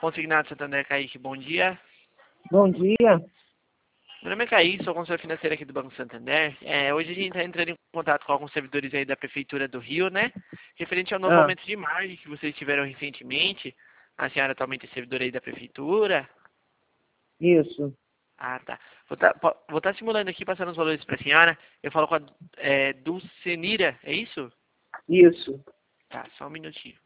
Consignado Santander, Kaique, bom dia. Bom dia. Meu nome é Kaique, sou consultor financeiro aqui do Banco Santander. Hoje a gente está entrando em contato com alguns servidores aí da Prefeitura do Rio, né? Referente ao novo aumento de margem que vocês tiveram recentemente. A senhora atualmente é servidora aí da Prefeitura. Isso. Ah, tá. Vou tá simulando aqui, passando os valores para a senhora. Eu falo com a Dulcenira, é isso? Isso. Tá, só um minutinho.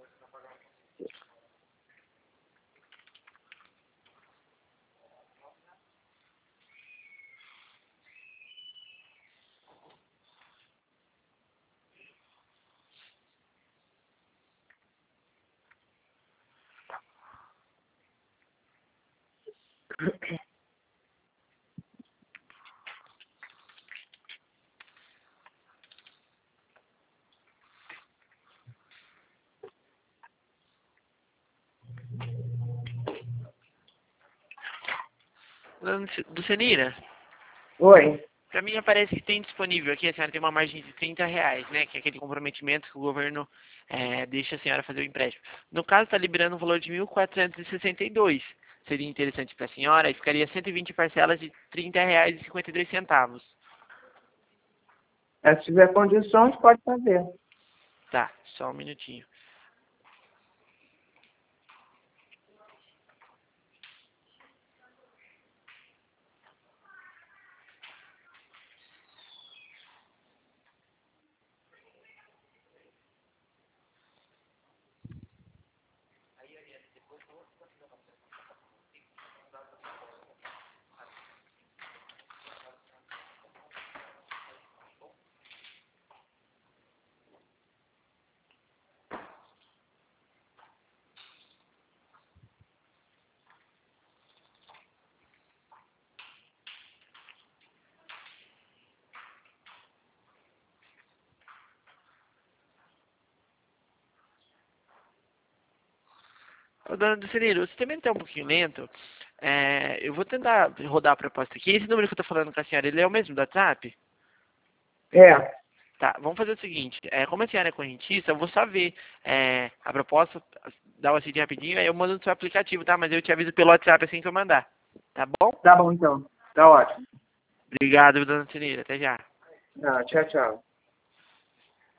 Dulcenira, Oi. para mim aparece que tem disponível aqui, a senhora tem uma margem de R$ 30, né? Que é aquele comprometimento que o governo deixa a senhora fazer o empréstimo. No caso, está liberando um valor de 1.462. Seria interessante para a senhora e ficaria 120 parcelas de R$ 30,52. Se tiver condições, pode fazer. Tá, só um minutinho. Ô, dona Dulcenira, o sistema está um pouquinho lento. Eu vou tentar rodar a proposta aqui. Esse número que eu estou falando com a senhora, ele é o mesmo do WhatsApp? É. Tá, vamos fazer o seguinte, como a senhora é correntista, eu vou só ver a proposta, dar uma assistir rapidinho, aí eu mando no seu aplicativo, tá? Mas eu te aviso pelo WhatsApp assim que eu mandar, tá bom? Tá bom, então. Tá ótimo. Obrigado, dona Cenira, até já. Tchau, tchau.